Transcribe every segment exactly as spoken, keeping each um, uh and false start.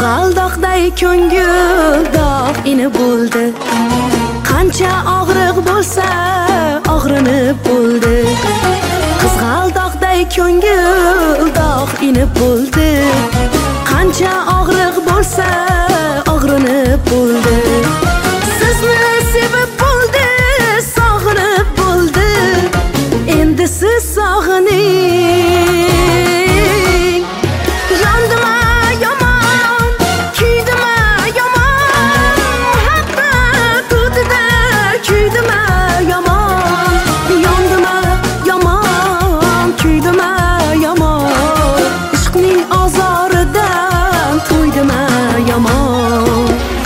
Qizg'aldoqday ko'ngil dog' inib bo'ldi. Qancha og'riq bo'lsa, og'rinib bo'ldi. Qizg'aldoqday ko'ngil dog' inib bo'ldi. Qancha og'riq bo'lsa, og'rinib bo'ldi. Sizni sevib bo'ldi, sog'inib bo'ldi. Endi siz sog'ining. Yondima yomon, kuydima yomon, muhabbat o'tida kuydima yomon. Yondima yomon, kuydima yomon, ishqning ozoridan to'ydima yomon.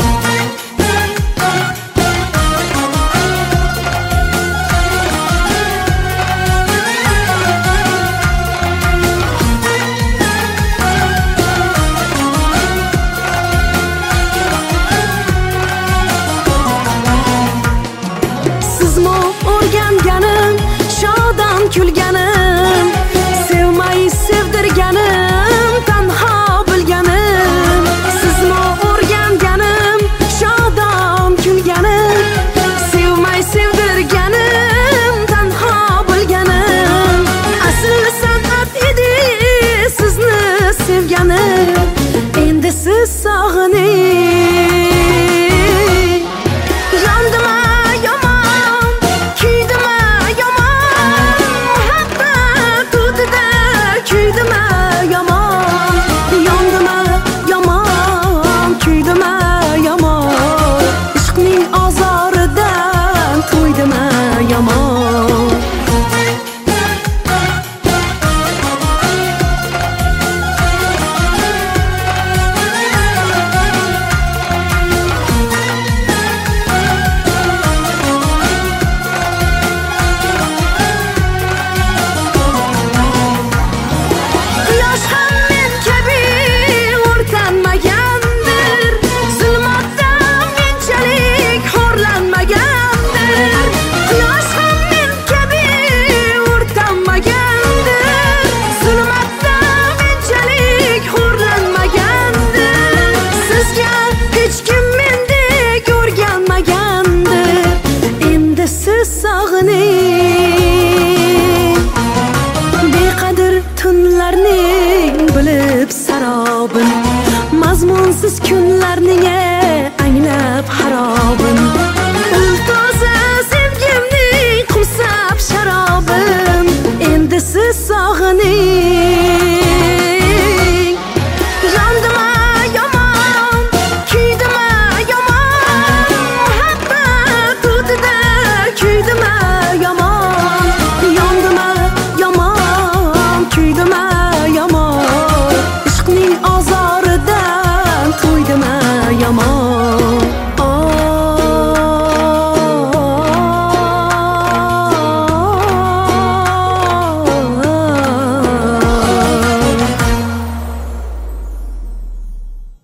Sizmo o'rganganim, shodon kulganim, sevmay sevdirganim, tanho bilganim. Sizmo o'rganganim, shodon kulganim, sevmay sevdirganim, tanho bilganim. Asl san'at edi sizni sevganim. Endi siz sog'ining. Yondima yomon, kuydima yomon, muhabbat o'tida kuydima yomon. Yondima yomon, kuydima yomon, ishqning ozoridan to'ydima yomon. Quyosh ham men kabi o'rtanmagandir, zulmatdan menchalik xo'rlanmagandir. Quyosh ham men kabi o'rtanmagandir, zulmatdan menchalik xo'rlanmagandir. Sizga hech kim mendek o'rganmagandir. Endi siz sog'ining. Beqadr tunlarning bilib sarobin, mazmunsiz kunlarning anglab harobin. Ul toza sevgimning qumsab sharobin. Endi siz sog'ining.